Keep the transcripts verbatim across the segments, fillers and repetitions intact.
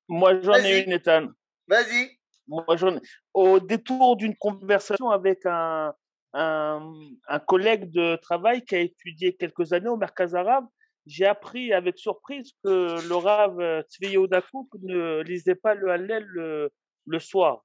Moi, j'en ai une, Vas-y, Ethan. vas-y. Moi, j'en ai- Au détour d'une conversation avec un, un, un collègue de travail qui a étudié quelques années au Merkaz arabe, j'ai appris avec surprise que le Rav euh, Tzvi Yehuda Kook ne lisait pas le Hallel le, le soir.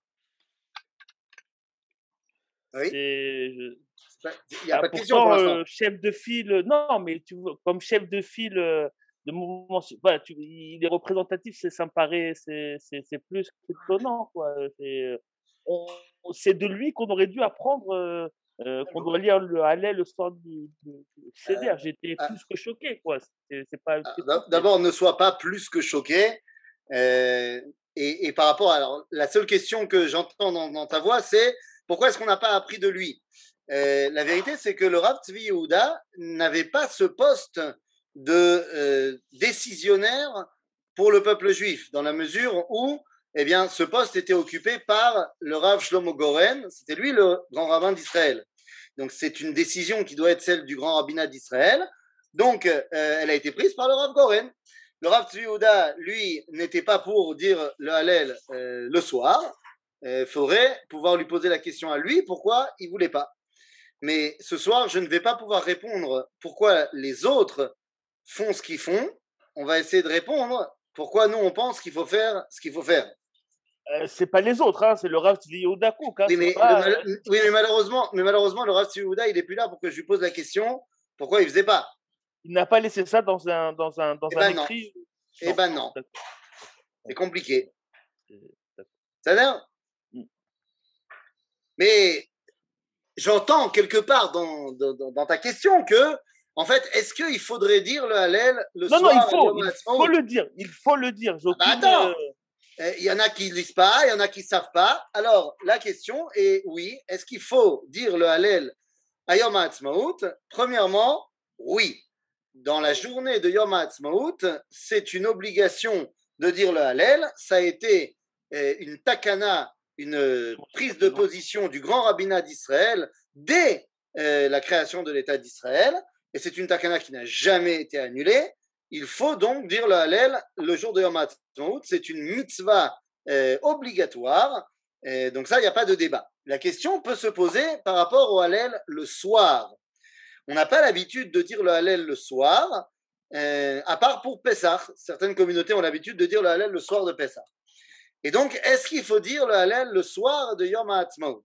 Oui, C'est, il n'y a ah, pas de question pour pourtant, l'instant. euh, chef de file, non, mais tu vois, comme chef de file euh, de mouvement, voilà, tu, il est représentatif, c'est, ça me paraît, c'est, c'est, c'est plus qu'étonnant, quoi. C'est, on, c'est de lui qu'on aurait dû apprendre, euh, euh, qu'on doit lire le Hallel le soir du, du, du Euh, Seder. J'étais ah, plus que choqué, quoi. C'est, c'est pas une question, ah, c'est, D'abord, ne sois pas plus que choqué. Euh, et, et par rapport à alors, la seule question que j'entends dans, dans ta voix, c'est pourquoi est-ce qu'on n'a pas appris de lui? Euh, la vérité, c'est que le Rav Tzvi Yehuda n'avait pas ce poste de euh, décisionnaire pour le peuple juif, dans la mesure où eh bien, ce poste était occupé par le Rav Shlomo Goren, c'était lui le grand rabbin d'Israël. Donc c'est une décision qui doit être celle du grand rabbinat d'Israël. Donc euh, elle a été prise par le Rav Goren. Le Rav Tzvi Yehuda, lui, n'était pas pour dire le Hallel euh, le soir. Il euh, faudrait pouvoir lui poser la question à lui pourquoi il ne voulait pas. Mais ce soir, je ne vais pas pouvoir répondre pourquoi les autres font ce qu'ils font. On va essayer de répondre pourquoi nous, on pense qu'il faut faire ce qu'il faut faire. euh, c'est pas les autres, hein, c'est le Rav Tzvi Yehuda Kook, hein, Oui, c'est mais, le pas, mal... euh, oui, mais malheureusement, mais malheureusement, le Rav Tzvi Yehuda, il n'est plus là pour que je lui pose la question pourquoi il ne faisait pas. il n'a pas laissé ça dans un, dans un, Eh dans un ben non. écrit. Eh Non, ben non. d'accord. C'est Bon, compliqué. d'accord. Ça a l'air. Mais j'entends quelque part dans, dans, dans, ta question que, en fait, est-ce qu'il faudrait dire le Hallel le Non, non, il soir à faut, Yom il faut HaAtzmaut? le dire, il faut le dire. J'ai Ah bah aucune. attends, euh, il y en a qui ne lisent pas, il y en a qui ne savent pas. Alors, la question est, oui, est-ce qu'il faut dire le Hallel à Yom HaAtzmaut? Premièrement, oui. Dans la journée de Yom HaAtzmaut, c'est une obligation de dire le Hallel. Ça a été euh, une takana, une prise de position du grand rabbinat d'Israël dès euh, la création de l'État d'Israël. Et c'est une takana qui n'a jamais été annulée. Il faut donc dire le Hallel le jour de Yom HaAtzmaut. C'est une mitzvah euh, obligatoire. Et donc ça, il n'y a pas de débat. La question peut se poser par rapport au Hallel le soir. On n'a pas l'habitude de dire le Hallel le soir, euh, à part pour Pessah. Certaines communautés ont l'habitude de dire le Hallel le soir de Pessah. Et donc, est-ce qu'il faut dire le Hallel le soir de Yom HaAtzmaut?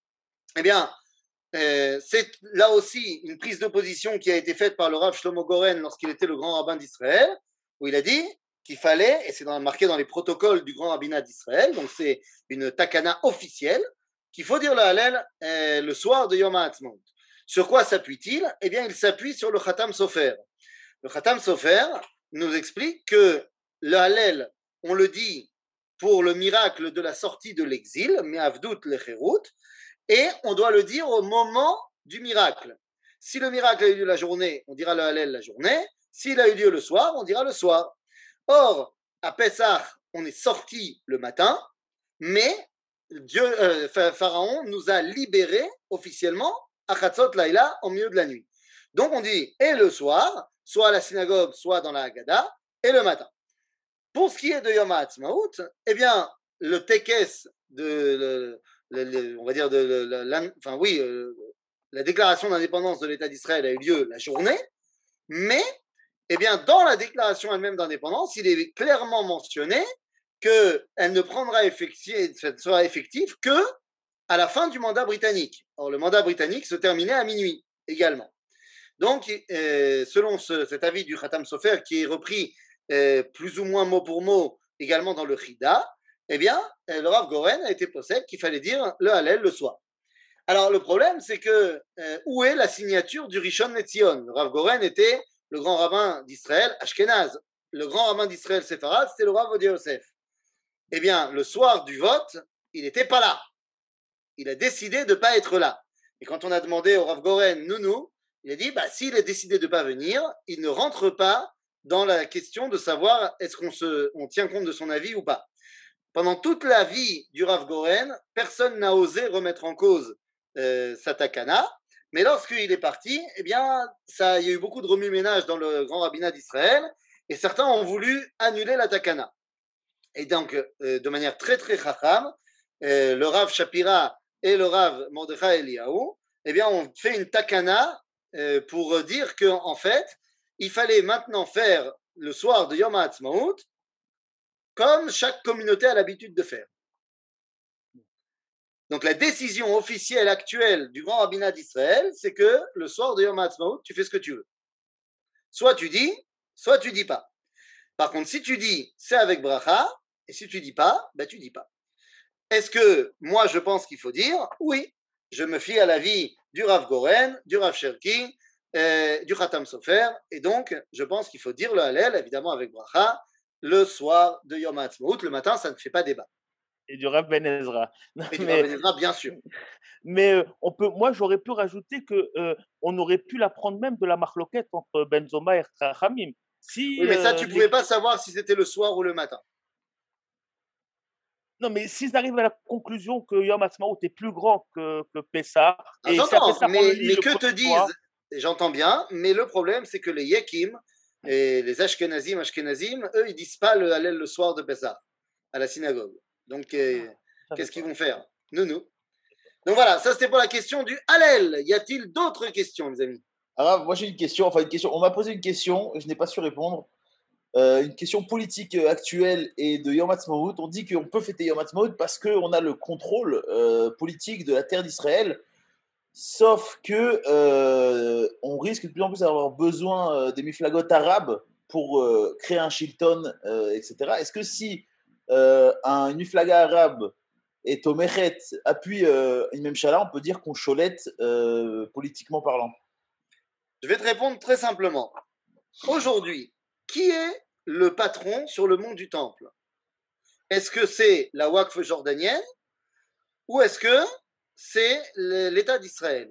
Eh bien, euh, c'est là aussi une prise de position qui a été faite par le Rav Shlomo Goren lorsqu'il était le grand rabbin d'Israël, où il a dit qu'il fallait, et c'est dans, marqué dans les protocoles du grand rabbinat d'Israël, donc c'est une takana officielle, qu'il faut dire le Hallel euh, le soir de Yom HaAtzmaut. Sur quoi s'appuie-t-il? Eh bien, il s'appuie sur le Khatam Sofer. Le Khatam Sofer nous explique que le Hallel, on le dit pour le miracle de la sortie de l'exil, Me'avdut lecherut, et on doit le dire au moment du miracle. Si le miracle a eu lieu la journée, on dira le Hallel la journée. S'il a eu lieu le soir, on dira le soir. Or, à Pessah, on est sorti le matin, mais Dieu, euh, Pharaon nous a libérés officiellement à Chatzot Laïla, au milieu de la nuit. Donc on dit et le soir, soit à la synagogue, soit dans la Haggadah, et le matin. Pour ce qui est de Yom HaAtzmaut, eh bien, le tekes de, le, le, le, on va dire, de, la, enfin oui, euh, la déclaration d'indépendance de l'État d'Israël a eu lieu la journée, mais, eh bien, dans la déclaration elle-même d'indépendance, il est clairement mentionné qu'elle ne prendra effective, sera effective que à la fin du mandat britannique. Or, le mandat britannique se terminait à minuit également. Donc, euh, selon ce, cet avis du Khatam Sofer, qui est repris euh, plus ou moins mot pour mot également dans le Chida, eh bien, le Rav Goren a été possède qu'il fallait dire le Hallel le soir. Alors, le problème, c'est que euh, où est la signature du Rishon LeZion? Le Rav Goren était le grand rabbin d'Israël, Ashkenaz. Le grand rabbin d'Israël séfarade, c'était le Rav Odia Yosef. Eh bien, le soir du vote, il n'était pas là. Il a décidé de ne pas être là. Et quand on a demandé au Rav Goren, Nounou, il a dit, bah, s'il a décidé de ne pas venir, il ne rentre pas dans la question de savoir est-ce qu'on se, on tient compte de son avis ou pas. Pendant toute la vie du Rav Goren, personne n'a osé remettre en cause euh, sa takana, mais lorsqu'il est parti, eh bien, ça, il y a eu beaucoup de remue-ménage dans le grand rabbinat d'Israël, et certains ont voulu annuler la takana. Et donc, euh, de manière très très chacham, euh, le Rav Shapira et le Rav Mordechai Eliyahu, eh bien, on fait une takana euh, pour dire que en fait, il fallait maintenant faire le soir de Yom HaAtzmaut comme chaque communauté a l'habitude de faire. Donc, la décision officielle actuelle du grand rabbinat d'Israël, c'est que le soir de Yom HaAtzmaut, tu fais ce que tu veux. Soit tu dis, soit tu dis pas. Par contre, si tu dis, c'est avec bracha, et si tu dis pas, ben tu dis pas. Est-ce que moi, je pense qu'il faut dire? Oui, je me fie à l'avis du Rav Goren, du Rav Cherki, euh, du Khatam Sofer, et donc, je pense qu'il faut dire le Hallel, évidemment avec bracha, le soir de Yom HaAtzmaut. Le matin, ça ne fait pas débat. Et du Rav Ben Ezra. Non, Et du Rav mais Ben Ezra, bien sûr. mais euh, on peut, moi, j'aurais pu rajouter que euh, on aurait pu la prendre même de la marloquette entre Benzoma et Chachamim. Oui, Si mais ça, euh, tu ne pouvais les... pas savoir si c'était le soir ou le matin. Non, mais s'ils arrivent à la conclusion que Yom Ha'atzmaut est plus grand que, que Pessah, Ah, et si à j'entends, Pessah on le mais, lit mais le que te premier soir, disent, j'entends bien, mais le problème, c'est que les Yekim et les Ashkenazim, Ashkenazim, eux, ils disent pas le Hallel le soir de Pessah à la synagogue. Donc, euh, ah, je savais qu'est-ce qu'ils pas. vont faire? Nous, nous. Donc voilà, ça c'était pour la question du Hallel. Y a-t-il d'autres questions, les amis? Alors, moi j'ai une question, enfin une question, on m'a posé une question et je n'ai pas su répondre. Euh, une question politique euh, actuelle et de Yom Ha'atzmaut. On dit qu'on peut fêter Yom Ha'atzmaut parce qu'on a le contrôle euh, politique de la terre d'Israël, sauf que euh, on risque de plus en plus d'avoir besoin euh, des miflagot arabes pour euh, créer un Shilton, euh, et cetera. Est-ce que si euh, un miflaga arabe et Tomechet appuie euh, une même chala, on peut dire qu'on cholette euh, politiquement parlant? Je vais te répondre très simplement. Aujourd'hui, qui est le patron sur le mont du Temple? Est-ce que c'est la Waqf jordanienne ou est-ce que c'est l'État d'Israël?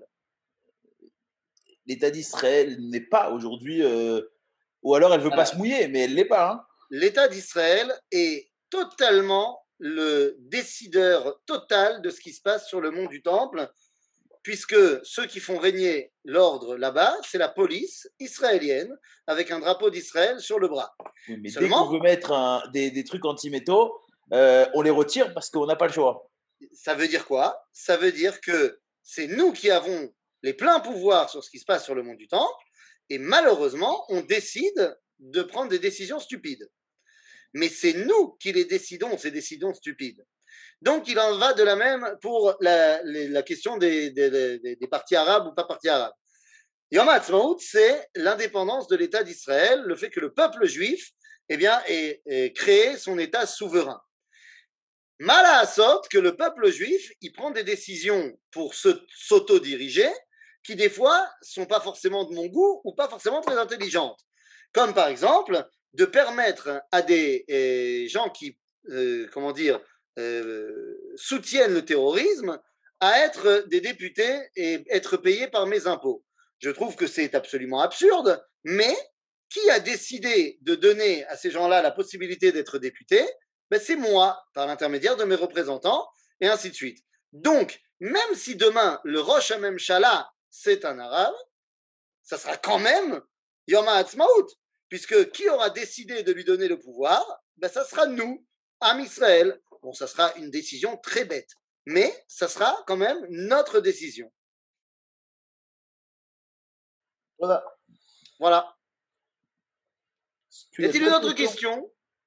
L'État d'Israël n'est pas aujourd'hui, euh, ou alors elle veut pas Voilà. se mouiller, mais elle l'est pas. Hein. L'État d'Israël est totalement le décideur total de ce qui se passe sur le mont du Temple, puisque ceux qui font régner l'ordre là-bas, c'est la police israélienne, avec un drapeau d'Israël sur le bras. Oui, mais Seulement, dès qu'on veut mettre un, des, des trucs anti-métaux, euh, on les retire parce qu'on n'a pas le choix. ça veut dire quoi? Ça veut dire que c'est nous qui avons les pleins pouvoirs sur ce qui se passe sur le mont du Temple, et malheureusement, on décide de prendre des décisions stupides. Mais c'est nous qui les décidons, ces décisions stupides. Donc, il en va de la même pour la, la question des, des, des, des partis arabes ou pas partis arabes. Yom HaAtzmaut, c'est l'indépendance de l'État d'Israël, le fait que le peuple juif eh bien, ait, ait créé son État souverain. Mal à Assot que le peuple juif, il prend des décisions pour s'auto-diriger qui, des fois, sont pas forcément de mon goût ou pas forcément très intelligentes. Comme par exemple, de permettre à des euh, gens qui, euh, comment dire, euh, soutiennent le terrorisme à être des députés et être payés par mes impôts. Je trouve que c'est absolument absurde, mais qui a décidé de donner à ces gens-là la possibilité d'être députés? Ben, c'est moi, par l'intermédiaire de mes représentants, et ainsi de suite. Donc, même si demain, le Rosh HaMemshala, c'est un arabe, ça sera quand même Yom HaAtzmaut, puisque qui aura décidé de lui donner le pouvoir? Ben, ça sera nous, Am Israël. Bon, ça sera une décision très bête, mais ça sera quand même notre décision. Voilà. Voilà. Tu Y a-t-il une autre question?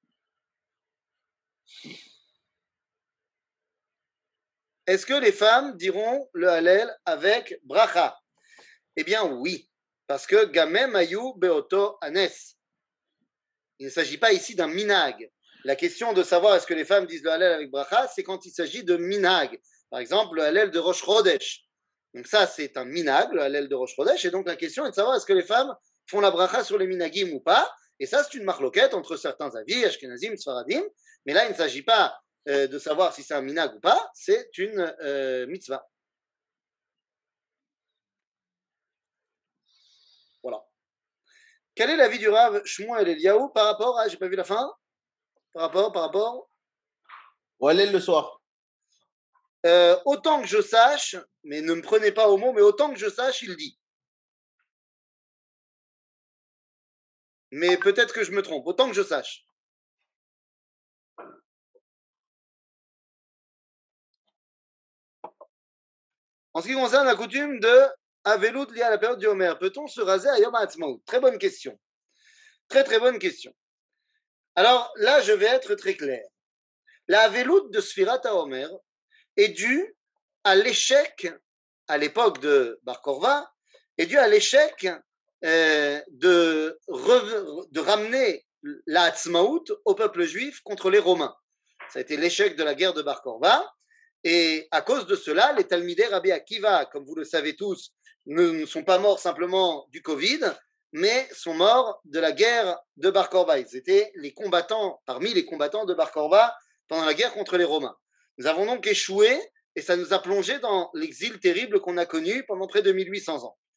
Est-ce que les femmes diront le Hallel avec bracha? Eh bien oui, parce que Gamem Ayu Beoto Anes. Il ne s'agit pas ici d'un minag. La question de savoir est-ce que les femmes disent le Hallel avec bracha, c'est quand il s'agit de minag. Par exemple, le Hallel de Rosh Chodesh. Donc ça, c'est un minag, le Hallel de Rosh Chodesh. Et donc la question est de savoir est-ce que les femmes font la bracha sur les minagim ou pas. Et ça, c'est une marloquette entre certains avis, Ashkenazim, Sfaradim. Mais là, il ne s'agit pas euh, de savoir si c'est un minag ou pas, c'est une euh, mitzvah. Voilà. Quel est l'avis du Rav Shmuel Eliyahu par rapport à, j'ai pas vu la fin, par rapport, par rapport Ou Hallel le soir. euh, autant que je sache, mais ne me prenez pas au mot, mais autant que je sache, il dit. Mais peut-être que je me trompe, autant que je sache. En ce qui concerne la coutume de Avelout liée à la période du Homer, peut-on se raser à Yom HaAtzmaut? Très bonne question. Très très bonne question. Alors là, je vais être très clair. La Avelout de Sfirat HaOmer est due à l'échec, à l'époque de Bar Korva, est due à l'échec euh, de, re, de ramener la Hatzmaout au peuple juif contre les Romains. Ça a été l'échec de la guerre de Bar Korva. Et à cause de cela, les Talmidei Rabbi Akiva, comme vous le savez tous, ne, ne sont pas morts simplement du Covid, mais sont morts de la guerre de Bar Korva. Ils étaient les combattants, parmi les combattants de Bar Korva pendant la guerre contre les Romains. Nous avons donc échoué et ça nous a plongé dans l'exil terrible qu'on a connu pendant près de mille huit cents ans.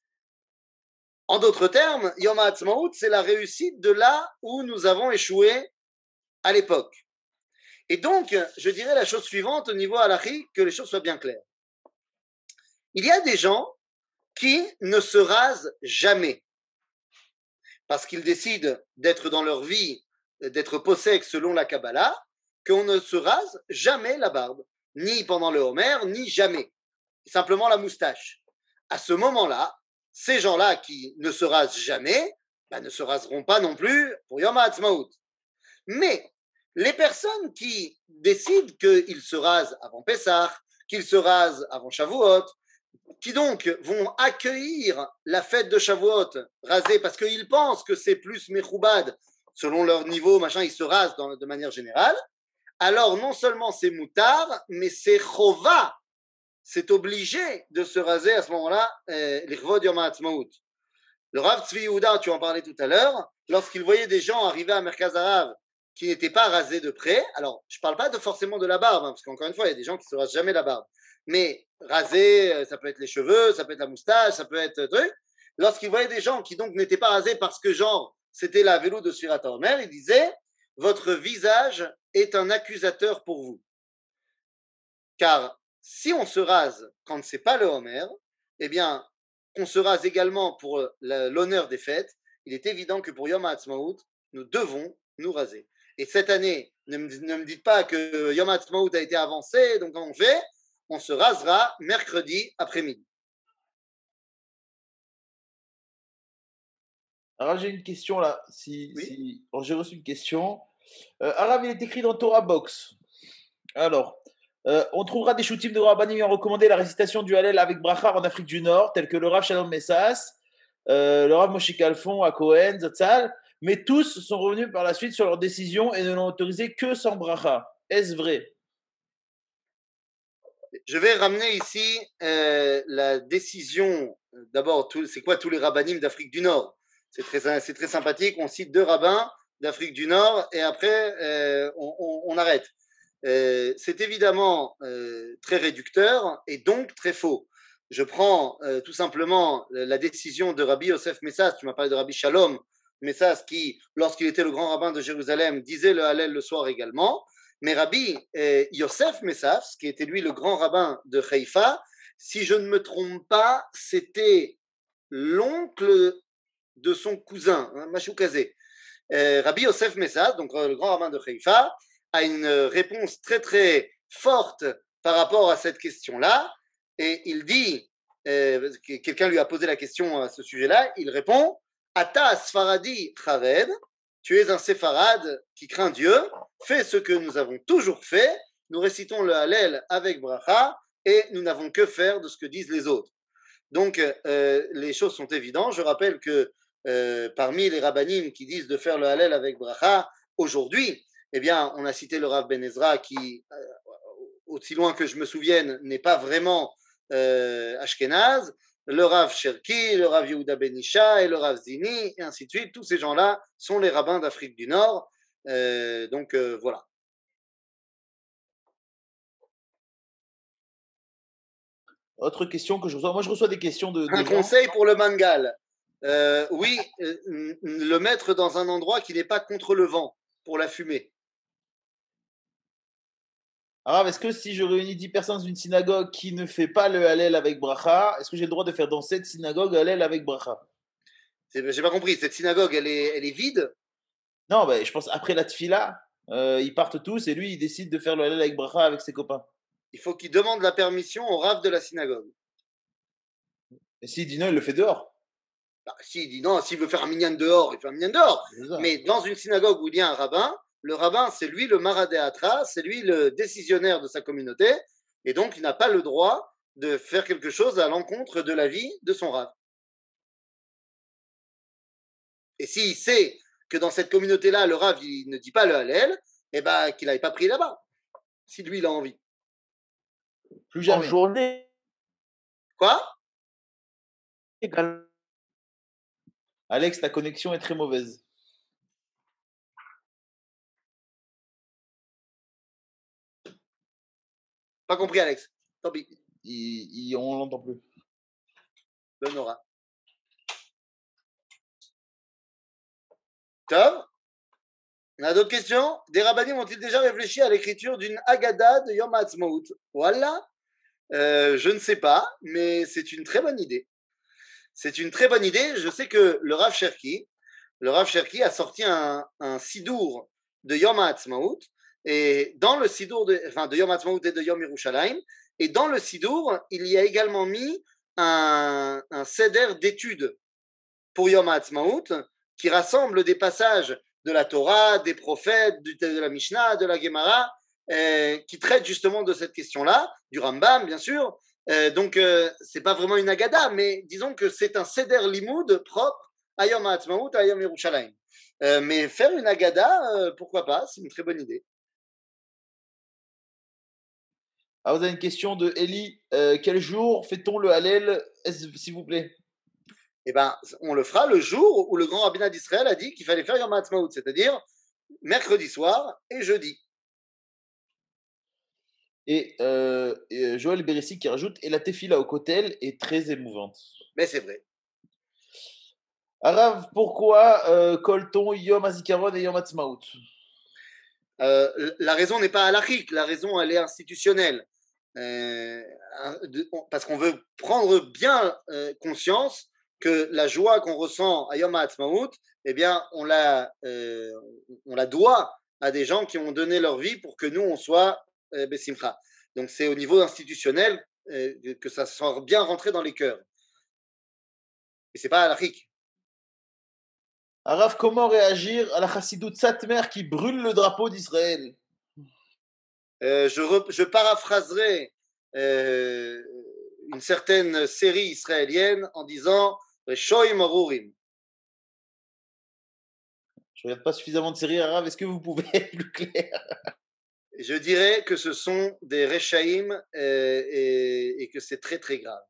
En d'autres termes, Yom HaAtzmaut, c'est la réussite de là où nous avons échoué à l'époque. Et donc, je dirais la chose suivante au niveau halachique, que les choses soient bien claires. Il y a des gens qui ne se rasent jamais parce qu'ils décident d'être dans leur vie, d'être possèques selon la Kabbalah, qu'on ne se rase jamais la barbe, ni pendant le Homer, ni jamais. Simplement la moustache. À ce moment-là, ces gens-là qui ne se rasent jamais, ben, ne se raseront pas non plus pour Yom HaAtzmaut. Mais les personnes qui décident qu'ils se rasent avant Pessah, qu'ils se rasent avant Shavuot, qui donc vont accueillir la fête de Shavuot rasée parce qu'ils pensent que c'est plus mechoubad, selon leur niveau, machin, ils se rasent dans, de manière générale, alors non seulement c'est moutard, mais c'est chova, c'est obligé de se raser à ce moment-là, l'Ichvod Yom HaAtzmaut. Le Rav Tzvi Yehuda, tu en parlais tout à l'heure, lorsqu'il voyait des gens arriver à Merkaz Harav qui n'étaient pas rasés de près, alors je ne parle pas de forcément de la barbe, hein, parce qu'encore une fois, il y a des gens qui ne se rasent jamais la barbe, mais raser, ça peut être les cheveux, ça peut être la moustache, ça peut être truc. Lorsqu'il voyait des gens qui donc n'étaient pas rasés parce que genre, c'était la vélo de Sfirat HaOmer, il disait, votre visage est un accusateur pour vous. Car si on se rase quand ce n'est pas le Homer, eh bien, qu'on se rase également pour l'honneur des fêtes, il est évident que pour Yom HaAtzmaut, nous devons nous raser. Et cette année, ne me, ne me dites pas que Yom HaAtzmaut a été avancé, donc comment on fait? On se rasera mercredi après-midi. Alors j'ai une question là. Si, Oui. si... Alors, j'ai reçu une question. Euh, Arabe, il est écrit dans Torah Box. Alors, euh, on trouvera des shootim de Rabbanim ayant recommandé la récitation du Hallel avec Bracha en Afrique du Nord, tels que le Rav Shalom Messas, euh, le Rav Moshe Kalfon à Cohen, Zatzal, mais tous sont revenus par la suite sur leur décision et ne l'ont autorisé que sans Bracha. Est-ce vrai? Je vais ramener ici euh, la décision. D'abord, c'est quoi tous les rabbanim d'Afrique du Nord? C'est très, c'est très sympathique. On cite deux rabbins d'Afrique du Nord et après, euh, on, on, on arrête. Euh, c'est évidemment euh, très réducteur et donc très faux. Je prends euh, tout simplement la décision de Rabbi Yosef Messas, tu m'as parlé de Rabbi Shalom Messas, qui, lorsqu'il était le grand rabbin de Jérusalem, disait le Hallel le soir également. Mais Rabbi euh, Yosef Messas, qui était lui le grand rabbin de Haïfa, si je ne me trompe pas, c'était l'oncle de son cousin, hein, Machoukazé. Euh, Rabbi Yosef Messas, donc euh, le grand rabbin de Haïfa, a une réponse très très forte par rapport à cette question-là, et il dit, euh, quelqu'un lui a posé la question à ce sujet-là, il répond, Ata Sfaradi Chared, tu es un séfarade qui craint Dieu, fais ce que nous avons toujours fait, nous récitons le Hallel avec bracha, et nous n'avons que faire de ce que disent les autres. Donc euh, les choses sont évidentes. Je rappelle que euh, parmi les rabbanim qui disent de faire le Hallel avec bracha, aujourd'hui, eh bien, on a cité le Rav Ben Ezra qui, euh, aussi loin que je me souvienne, n'est pas vraiment euh, Ashkenaz, le Rav Cherki, le Rav Yehuda Ben Isha et le Rav Zini, et ainsi de suite. Tous ces gens-là sont les rabbins d'Afrique du Nord. Euh, donc, euh, voilà. Autre question que je reçois. Moi, je reçois des questions de. de un gens. conseil pour le mangal. Euh, oui, euh, le mettre dans un endroit qui n'est pas contre le vent pour la fumée. Alors, est-ce que si je réunis dix personnes dans une synagogue qui ne fait pas le Hallel avec bracha, est-ce que j'ai le droit de faire dans cette synagogue Hallel avec bracha? J'ai pas compris. Cette synagogue, elle est, elle est vide? Non, ben, je pense après la tfila, euh, ils partent tous et lui, il décide de faire le Hallel avec bracha avec ses copains. Il faut qu'il demande la permission au rav de la synagogue. Et s'il dit non, il le fait dehors. Bah, s'il dit non, s'il veut faire un minyan dehors, il fait un minyan dehors. Mais dans une synagogue où il y a un rabbin, le rabbin, c'est lui le maradéatra, c'est lui le décisionnaire de sa communauté, et donc il n'a pas le droit de faire quelque chose à l'encontre de la vie de son rabbin. Et s'il sait que dans cette communauté-là, le rav il ne dit pas le Hallel, eh ben, qu'il n'aille pas prier là-bas, si lui il a envie. Plus jamais. En journée Quoi? également. Alex, ta connexion est très mauvaise. Pas compris, Alex. Tant pis. Il, il, on l'entend plus. Le Nora. Tom, on a d'autres questions? Des rabbinim ont-ils déjà réfléchi à l'écriture d'une Haggadah de Yom HaAtzmaut? Voilà. Euh, je ne sais pas, mais c'est une très bonne idée. C'est une très bonne idée. Je sais que le Rav Cherki, le Rav Cherki a sorti un, un sidour de Yom HaAtzmaut, et dans le sidour de, enfin, de Yom HaAtzmaut et de Yom Yerushalayim, et dans le sidour, il y a également mis un, un seder d'études pour Yom HaAtzmaut qui rassemble des passages de la Torah, des prophètes, de la Mishnah, de la Gemara, euh, qui traitent justement de cette question-là, du Rambam, bien sûr. Euh, donc, euh, c'est pas vraiment une Haggadah, mais disons que c'est un seder limoud propre à Yom HaAtzmaut, à Yom Yerushalayim. Euh, mais faire une Haggadah, euh, pourquoi pas, c'est une très bonne idée. Ah, vous avez une question de Eli. Euh, quel jour fait-on le Hallel, s'il vous plaît? Eh ben, on le fera le jour où le grand rabbinat d'Israël a dit qu'il fallait faire Yom HaAtzmaut, c'est-à-dire mercredi soir et jeudi. Et, euh, et Joël Bérissi qui rajoute, et la tefila au kotel est très émouvante. Mais c'est vrai. Arav, pourquoi euh, colle-t-on Yom HaZikaron et Yom HaTzmaut? euh, La raison n'est pas halachique, la raison elle est institutionnelle. Euh, de, parce qu'on veut prendre bien euh, conscience que la joie qu'on ressent à Yom HaAtzmaut, eh bien, on la, euh, on la doit à des gens qui ont donné leur vie pour que nous, on soit euh, Bessimcha. Donc, c'est au niveau institutionnel euh, que ça soit bien rentré dans les cœurs. Et c'est pas halachique. Arav, comment réagir à la chassidut Satmer qui brûle le drapeau d'Israël? euh, je, re, je paraphraserai euh, une certaine série israélienne en disant Shoim Arurim. Je ne regarde pas suffisamment de séries arabes. Est-ce que vous pouvez être plus clair? Je dirais que ce sont des Rechaïm euh, et, et que c'est très très grave.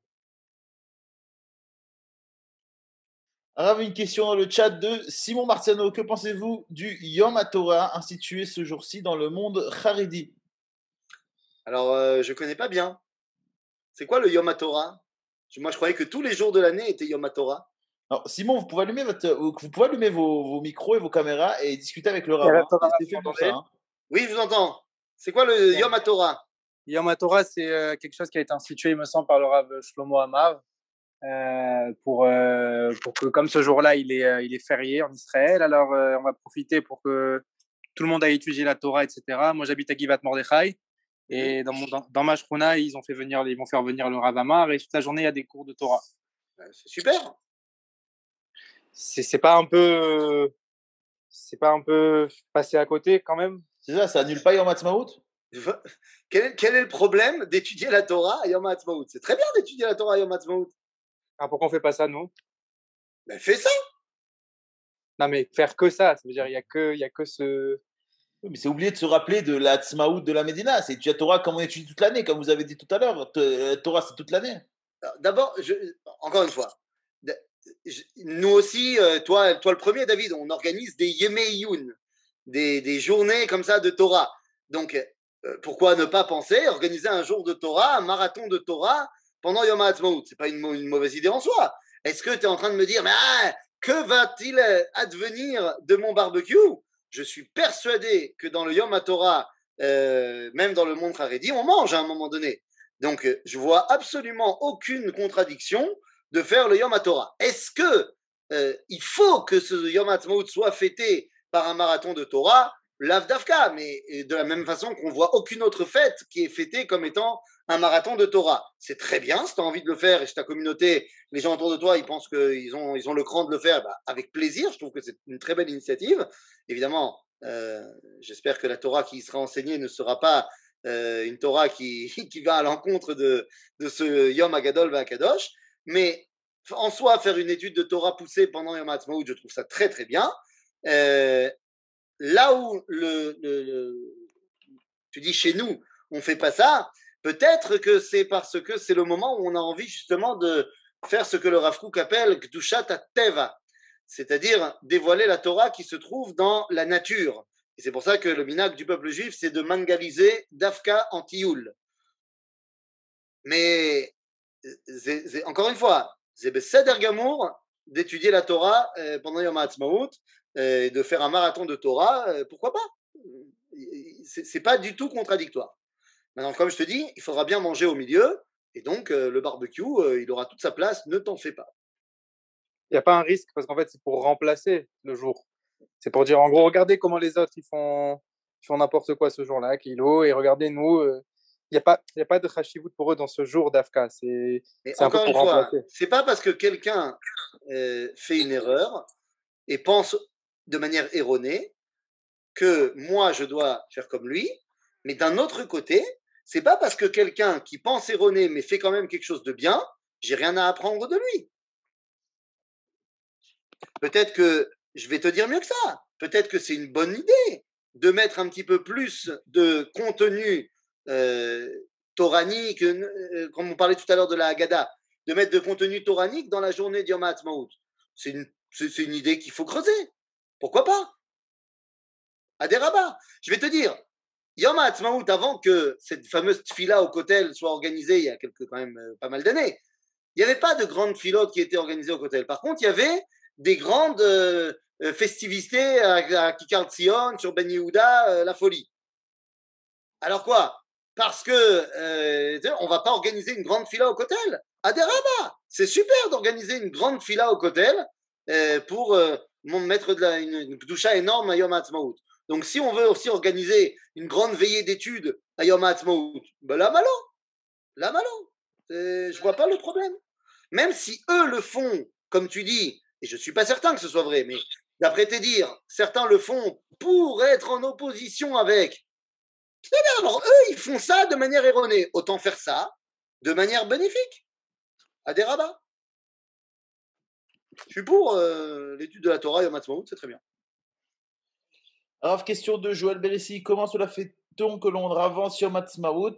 Arabe, une question dans le chat de Simon Martiano. Que pensez-vous du Yom HaTorah institué ce jour-ci dans le monde Haredi? Alors, euh, je ne connais pas bien. C'est quoi le Yom HaTorah? Moi, je croyais que tous les jours de l'année étaient Yom HaTorah. Alors, Simon, vous pouvez allumer, votre, vous pouvez allumer vos, vos micros et vos caméras et discuter avec le rabbin. C'est fait pour ça. Hein. Oui, je vous entends. C'est quoi le Yom HaTorah? Yom HaTorah, c'est euh, quelque chose qui a été institué, il me semble, par le Rav Shlomo Amar, euh, pour, euh, pour que, comme ce jour-là, il est, euh, il est férié en Israël, alors euh, on va profiter pour que tout le monde aille étudier la Torah, et cetera. Moi, j'habite à Givat Mordechai, et dans, mon, dans, dans ma shruna, ils, ont fait venir, ils vont faire venir le Rav Amar, et toute la journée, il y a des cours de Torah. C'est super. C'est, c'est pas un peu... C'est pas un peu passé à côté, quand même? C'est ça, ça annule pas Yom HaTzmaut? Quel est, quel est le problème d'étudier la Torah à Yom HaAtzmaut? C'est très bien d'étudier la Torah à Yom HaAtzmaut. Ah, pourquoi on fait pas ça, nous? Ben, fais ça. Non, mais faire que ça, ça veut dire il y a que, il y a que ce... Oui, mais c'est oublier de se rappeler de la Tzmaout de la Médina. C'est étudier la Torah comme on étudie toute l'année, comme vous avez dit tout à l'heure. La Torah, c'est toute l'année. D'abord, je, encore une fois, je, nous aussi, toi, toi le premier, David, on organise des Yemei des, des journées comme ça de Torah. Donc, euh, pourquoi ne pas penser organiser un jour de Torah, un marathon de Torah pendant Yom HaAtzmaut? C'est pas une, une mauvaise idée en soi. Est-ce que tu es en train de me dire, mais ah, que va-t-il advenir de mon barbecue? Je suis persuadé que dans le Yom HaTorah, euh, même dans le monde Haredi, on mange à un moment donné. Donc, je vois absolument aucune contradiction de faire le Yom HaTorah. Est-ce que euh, il faut que ce Yom HaAtzmaut soit fêté par un marathon de Torah? l'Avdavka, mais de la même façon qu'on voit aucune autre fête qui est fêtée comme étant un marathon de Torah. C'est très bien, si tu as envie de le faire et si ta communauté, les gens autour de toi, ils pensent qu'ils ont, ils ont le cran de le faire, bah, avec plaisir, je trouve que c'est une très belle initiative. Évidemment, euh, j'espère que la Torah qui sera enseignée ne sera pas euh, une Torah qui, qui va à l'encontre de, de ce Yom Hagadol V'Akadosh, mais en soi, faire une étude de Torah poussée pendant Yom HaAtzmaut, je trouve ça très très bien. Euh, là où le, le, le, tu dis chez nous, on ne fait pas ça, peut-être que c'est parce que c'est le moment où on a envie justement de faire ce que le Rav Kook appelle Gdushat HaTeva, c'est-à-dire dévoiler la Torah qui se trouve dans la nature. Et c'est pour ça que le minhag du peuple juif, c'est de mangaliser Dafka en Tioul. Mais, c'est, c'est, encore une fois, c'est Besséder Gamour d'étudier la Torah euh, pendant Yom HaAtzmaut, euh, et de faire un marathon de Torah, euh, pourquoi pas? C'est, c'est pas du tout contradictoire. Maintenant, comme je te dis, il faudra bien manger au milieu, et donc euh, le barbecue, euh, il aura toute sa place, ne t'en fais pas. Il n'y a pas un risque, parce qu'en fait, c'est pour remplacer le jour. C'est pour dire, en gros, regardez comment les autres, ils font, ils font n'importe quoi ce jour-là, Kilo, et regardez nous, euh, il n'y a pas, il y a pas de chashivut pour eux dans ce jour d'Afka. C'est, c'est un peu encore pour une fois, remplacer. c'est pas parce que quelqu'un euh, fait une erreur et pense de manière erronée que moi je dois faire comme lui, mais d'un autre côté, c'est pas parce que quelqu'un qui pense erroné mais fait quand même quelque chose de bien, j'ai rien à apprendre de lui. Peut-être que je vais te dire mieux que ça. Peut-être que c'est une bonne idée de mettre un petit peu plus de contenu euh, toranique, euh, comme on parlait tout à l'heure de la Haggadah, de mettre de contenu toranique dans la journée d'Yom HaAtzmaut. C'est une, c'est, c'est une idée qu'il faut creuser. Pourquoi pas? À des rabats. Je vais te dire, Yom HaAtzmaut, avant que cette fameuse tfila au Kotel soit organisée, il y a quelques, quand même euh, pas mal d'années, il n'y avait pas de grandes filotes qui étaient organisées au Kotel. Par contre, il y avait des grandes euh, festivités à, à Kikar Tzion, sur Ben Yehuda, euh, la folie. Alors quoi? Parce que euh, on va pas organiser une grande fila au Kotel. À des rabats. C'est super d'organiser une grande fila au Kotel euh, pour euh, mettre de la, une, une doucha énorme à Yom HaAtzmaut. Donc si on veut aussi organiser une grande veillée d'études à Yom HaAtzmaut, ben là malo, là malo. Euh, je vois pas le problème. Même si eux le font, comme tu dis, et je ne suis pas certain que ce soit vrai, mais d'après tes dires, certains le font pour être en opposition avec. Alors eux, ils font ça de manière erronée. Autant faire ça de manière bénéfique, à des rabats. Je suis pour euh, l'étude de la Torah et au Matzmaout, c'est très bien. Alors, question de Joël Beressi. Comment cela fait-on que l'on avance Yom HaAtzmaut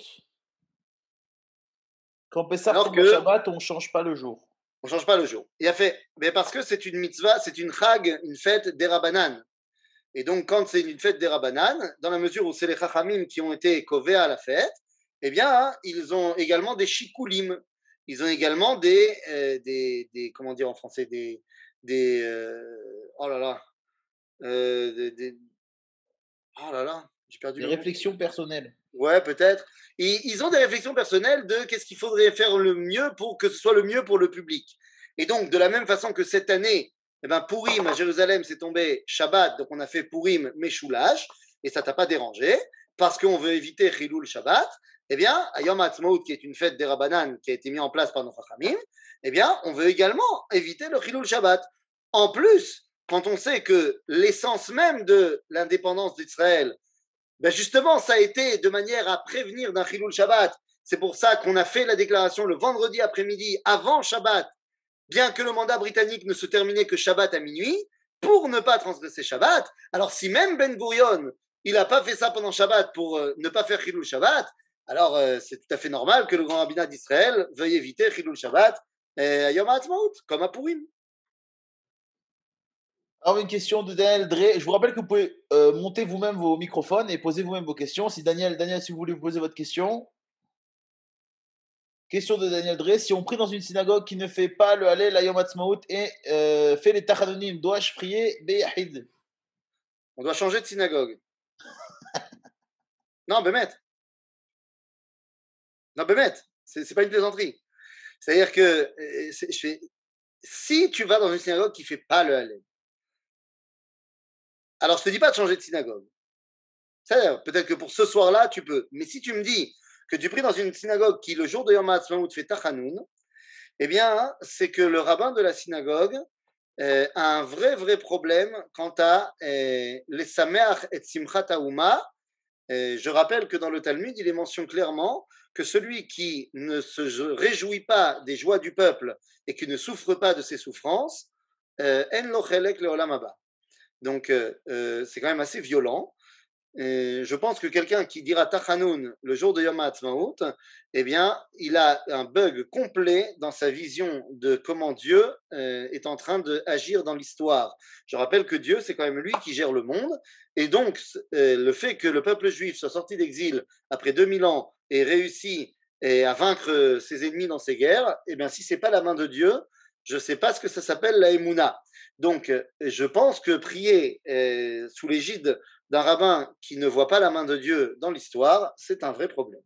quand Pessah tombe que... au Shabbat, on ne change pas le jour? On ne change pas le jour. Il a fait, mais parce que c'est une mitzvah, c'est une chag, une fête des Rabbanan. Et donc, quand c'est une fête des Rabbanan, dans la mesure où c'est les Chachamim qui ont été kovés à la fête, eh bien, hein, ils ont également des shikulim. Ils ont également des, euh, des, des, comment dire en français, des, des, euh, oh là là, euh, des, des, oh là là, j'ai perdu des le réflexions mot. Personnelles. Ouais, peut-être. Et ils ont des réflexions personnelles de qu'est-ce qu'il faudrait faire le mieux pour que ce soit le mieux pour le public. Et donc, de la même façon que cette année, eh ben, Purim à Jérusalem, c'est tombé Shabbat, donc on a fait Purim Meshoulash, et ça t'a pas dérangé, parce qu'on veut éviter Chilul Shabbat. Eh bien, à Yom HaAtzmaut, qui est une fête des Rabbanan qui a été mise en place par nos Chachamim, eh bien, on veut également éviter le Chilul Shabbat. En plus, quand on sait que l'essence même de l'indépendance d'Israël, ben justement, ça a été de manière à prévenir d'un Chilul Shabbat. C'est pour ça qu'on a fait la déclaration le vendredi après-midi, avant Shabbat, bien que le mandat britannique ne se terminait que Shabbat à minuit, pour ne pas transgresser Shabbat. Alors si même Ben Gurion, il n'a pas fait ça pendant Shabbat pour euh, ne pas faire Chilul Shabbat, alors euh, c'est tout à fait normal que le grand rabbinat d'Israël veuille éviter Chilul Shabbat euh, à Yom HaAtzmaut, comme à Purim. Alors, une question de Daniel Drey. Je vous rappelle que vous pouvez euh, monter vous-même vos microphones et poser vous-même vos questions. Si Daniel, Daniel, si vous voulez vous poser votre question. Question de Daniel Drey. Si on prie dans une synagogue qui ne fait pas le Hallel à Yom HaAtzmaut et euh, fait les Tachanonim, dois-je prier Beyahid? On doit changer de synagogue. Non, Bémet. Non, Bémet. C'est, c'est pas une plaisanterie. C'est-à-dire que c'est, je fais, si tu vas dans une synagogue qui ne fait pas le Hallel, alors je ne te dis pas de changer de synagogue. C'est-à-dire, peut-être que pour ce soir-là, tu peux. Mais si tu me dis que tu pries dans une synagogue qui, le jour de Yom HaAtzmaut, fait Tachanoun, eh bien, c'est que le rabbin de la synagogue euh, a un vrai, vrai problème quant à euh, les Sameach et Simchat Haouma. Euh, je rappelle que dans le Talmud, il est mentionné clairement que celui qui ne se réjouit pas des joies du peuple et qui ne souffre pas de ses souffrances, euh, En lo chelek leolam haba. Donc, euh, euh, c'est quand même assez violent. Et je pense que quelqu'un qui dira Tachanoun le jour de Yom HaAtzmaut, eh bien, il a un bug complet dans sa vision de comment Dieu euh, est en train d'agir dans l'histoire. Je rappelle que Dieu, c'est quand même lui qui gère le monde. Et donc, euh, le fait que le peuple juif soit sorti d'exil après deux mille ans et réussi et à vaincre ses ennemis dans ces guerres, eh bien, si ce n'est pas la main de Dieu, je ne sais pas ce que ça s'appelle la Emouna. Donc, je pense que prier euh, sous l'égide d'un rabbin qui ne voit pas la main de Dieu dans l'histoire, c'est un vrai problème.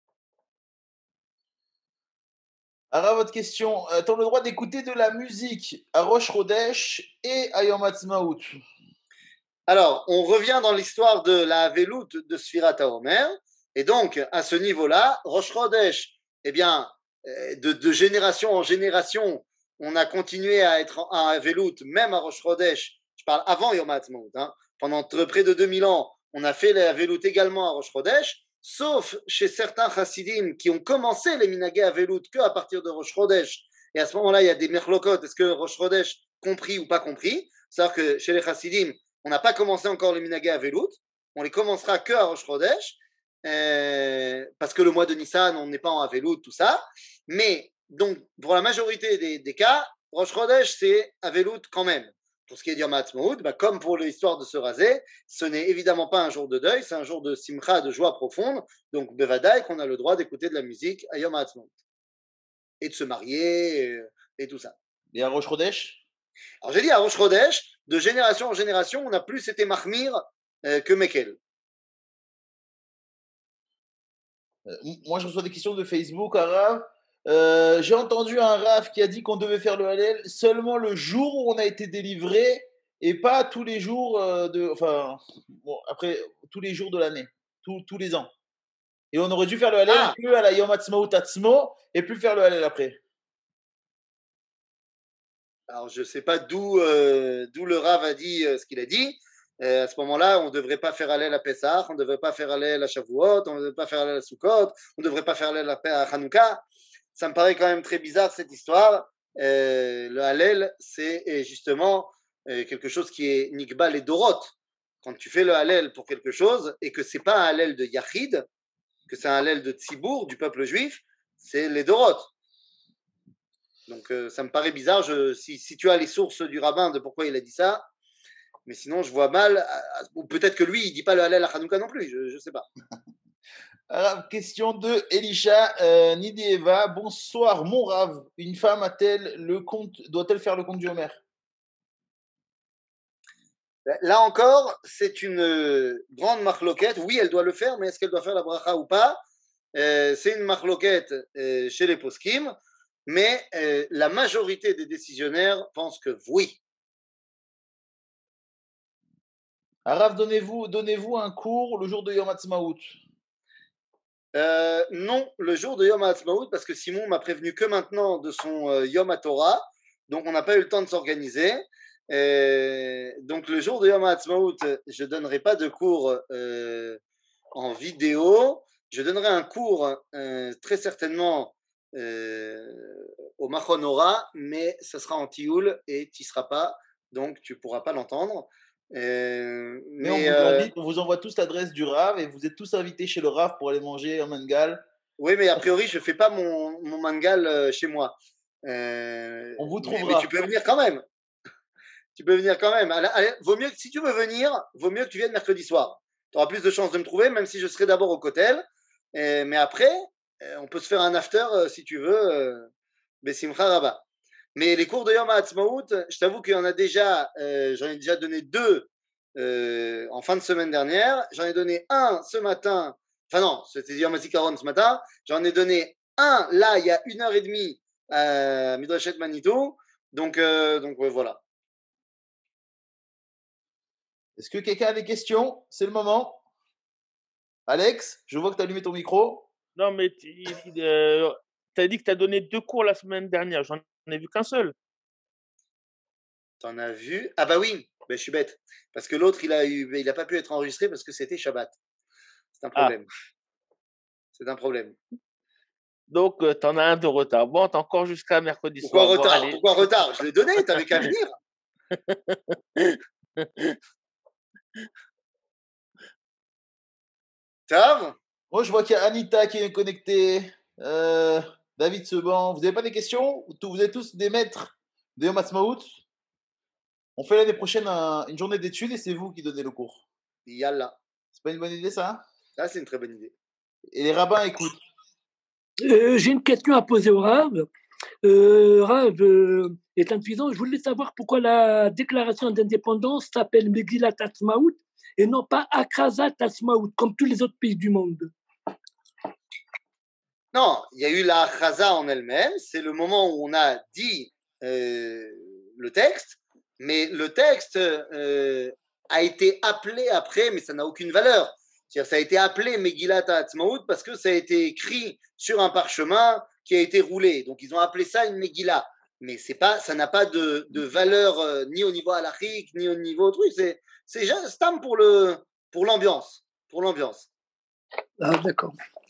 Alors, votre question, euh, tu as le droit d'écouter de la musique à Rosh Chodesh et à Yom Ha'atzmaut. Alors, on revient dans l'histoire de la Havelut de Sfirat HaOmer, et donc, à ce niveau-là, Rosh Chodesh, eh bien, de, de génération en génération, on a continué à être en Havelut, même à Rosh Chodesh, je parle avant Yom Ha'atzmaut, hein, pendant près de deux mille ans, on a fait la Havelut également à Rosh Chodesh, sauf chez certains chassidim qui ont commencé les minagé Havelut qu'à partir de Rosh Chodesh. Et à ce moment-là, il y a des merlokot, est-ce que Rosh Chodesh compris ou pas compris? C'est-à-dire que chez les chassidim, on n'a pas commencé encore les minagé Havelut, on les commencera que à Rosh Chodesh, euh, parce que le mois de Nissan, on n'est pas en Havelut, tout ça. Mais donc, pour la majorité des, des cas, Rosh Chodesh, c'est Havelut quand même. Pour ce qui est Yom HaAtzmaut, bah, comme pour l'histoire de se raser, ce n'est évidemment pas un jour de deuil, c'est un jour de simcha, de joie profonde. Donc, bevadaï, qu'on a le droit d'écouter de la musique à Yom HaAtzmaut. Et de se marier, et, et tout ça. Et à Rosh Chodesh? Alors, j'ai dit à Rosh Chodesh, de génération en génération, on a plus été mahmir euh, que Mekel. Euh, moi, je reçois des questions de Facebook, Arav. Euh, j'ai entendu un Rav qui a dit qu'on devait faire le Hallel seulement le jour où on a été délivré et pas tous les jours euh, de, enfin, bon, après tous les jours de l'année, tous, tous les ans. Et on aurait dû faire le Hallel Ah. que à la Yom Ha'atzmaut Atzmo et plus faire le Hallel après. Alors, je ne sais pas d'où euh, d'où le Rav a dit euh, ce qu'il a dit. Euh, à ce moment-là, on ne devrait pas faire Hallel à Pessah, on ne devrait pas faire Hallel à Shavuot, on ne devrait pas faire Hallel à Sukkot, on ne devrait pas faire Hallel à Hanouka. Ça me paraît quand même très bizarre cette histoire. Euh, le Hallel, c'est justement euh, quelque chose qui est Nikbal et Dorot. Quand tu fais le Hallel pour quelque chose et que ce n'est pas un Hallel de Yachid, que c'est un Hallel de Tzibour, du peuple juif, c'est les Dorot. Donc euh, ça me paraît bizarre. Je, si, si tu as les sources du rabbin de pourquoi il a dit ça, mais sinon je vois mal. Ou peut-être que lui, il ne dit pas le Hallel à Hanouka non plus, je ne sais pas. Alors, question de Elisha euh, Nidieva. Bonsoir, mon Rav. Une femme a-t-elle le compte, doit-elle faire le compte du Homer? Là encore, c'est une grande marloquette. Oui, elle doit le faire, mais est-ce qu'elle doit faire la bracha ou pas? euh, C'est une marloquette euh, chez les poskim, mais euh, la majorité des décisionnaires pensent que oui. Arav, donnez-vous, donnez-vous un cours le jour de Yom Ha'atzmaut. Euh, non, le jour de Yom HaAtzmaut, parce que Simon m'a prévenu que maintenant de son euh, Yom HaTorah, donc on n'a pas eu le temps de s'organiser. Et donc le jour de Yom HaAtzmaut, je ne donnerai pas de cours euh, en vidéo, je donnerai un cours euh, très certainement euh, au Machonora, mais ça sera en tioul et tu n'y seras pas, donc tu ne pourras pas l'entendre. Euh, mais, mais on vous, euh, invite, on vous envoie tous l'adresse du Rav et vous êtes tous invités chez le Rav pour aller manger un mangal. Oui, mais a priori, je ne fais pas mon, mon mangal euh, chez moi. Euh, on vous mais, trouvera. mais tu peux venir quand même. Tu peux venir quand même. Allez, allez, vaut mieux que, si tu veux venir, vaut mieux que tu viennes mercredi soir. Tu auras plus de chances de me trouver, même si je serai d'abord au Kotel. Et, mais après, on peut se faire un after euh, si tu veux. Euh, Bessimcha Rabba. Mais les cours de Yom HaAtzmaut, je t'avoue qu'il y en a déjà, euh, j'en ai déjà donné deux euh, en fin de semaine dernière. J'en ai donné un ce matin. Enfin non, c'était Yom HaZikaron ce matin. J'en ai donné un là, il y a une heure et demie à Midrashet Manitou. Donc, euh, donc ouais, voilà. Est-ce que quelqu'un a des questions? C'est le moment. Alex, je vois que tu as allumé ton micro. Non, mais tu euh, as dit que tu as donné deux cours la semaine dernière. J'en ai vu qu'un seul. T'en as vu? Ah bah oui, ben, je suis bête. Parce que l'autre, il a eu, il a pas pu être enregistré parce que c'était Shabbat. C'est un problème. Ah. C'est un problème. Donc, euh, tu en as un de retard. Bon, t'as encore jusqu'à mercredi Pourquoi soir. retard bon, Pourquoi retard? Je l'ai donné, t'avais qu'à venir. Tav? Moi, je vois qu'il y a Anita qui est connectée. Euh, David Seban. Vous n'avez pas des questions? Vous êtes tous des maîtres de Yom Ha'atzmaut? On fait l'année prochaine un, une journée d'études et c'est vous qui donnez le cours. Yallah. C'est pas une bonne idée, ça? Ça, c'est une très bonne idée. Et les rabbins écoutent. Euh, j'ai une question à poser au Rav. Euh, Rav, euh, étant suffisant, je voulais savoir pourquoi la déclaration d'indépendance s'appelle Megillat Atzmaout et non pas Akrazat Atzmaout, comme tous les autres pays du monde. Non, il y a eu la Chaza en elle-même. C'est le moment où on a dit euh, le texte, mais le texte euh, a été appelé après, mais ça n'a aucune valeur. C'est-à-dire, ça a été appelé Megillat Atzmaout parce que ça a été écrit sur un parchemin qui a été roulé. Donc, ils ont appelé ça une Megillah. Mais c'est pas, ça n'a pas de, de valeur euh, ni au niveau halachique, ni au niveau truc. C'est, c'est juste pour, le, pour l'ambiance. Pour l'ambiance. Ah, d'accord.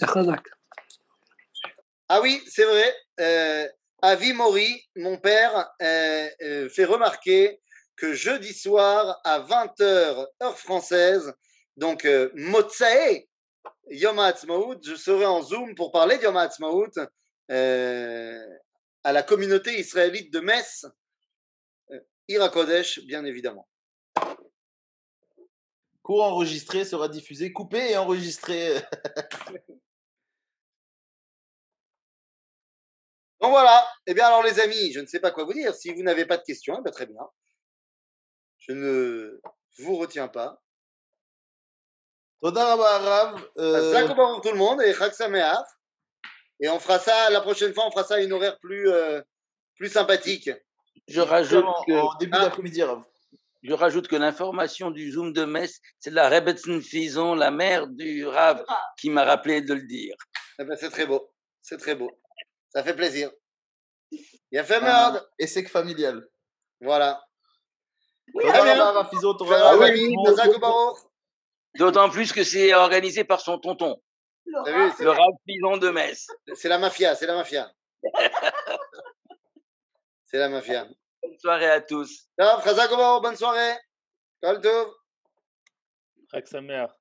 Ah oui, c'est vrai. Euh, Avi Mori, mon père, euh, euh, fait remarquer que jeudi soir à vingt heures, heure française, donc euh, Motsae, Yom HaAtzmaut, je serai en Zoom pour parler de Yom HaAtzmaut euh, à la communauté israélite de Metz, euh, Ira Kodesh, bien évidemment. Cours enregistré sera diffusé, coupé et enregistré. Donc voilà. Eh bien alors les amis, je ne sais pas quoi vous dire. Si vous n'avez pas de questions, eh bien, très bien. Je ne vous retiens pas. Toda Rabba Rav. Euh... pour tout le monde et Chag Sameach. Et on fera ça la prochaine fois, on fera ça à une horaire plus, euh, plus sympathique. Je rajoute en, que en début ah. d'après-midi, Rav. Je rajoute que l'information du Zoom de Metz, c'est la Rebbetzin Fison, la mère du Rav, qui m'a rappelé de le dire. Eh ben, c'est très beau, c'est très beau. Ça fait plaisir. Il y a fait merde. Ah, et c'est que familial. Voilà. Oui, d'autant plus que c'est organisé par son tonton. Le, vu, le Rav Fison de Metz. C'est la mafia, c'est la mafia. C'est la mafia. Bonne soirée à tous. Bonne soirée. Kol tov. Chag Sameach.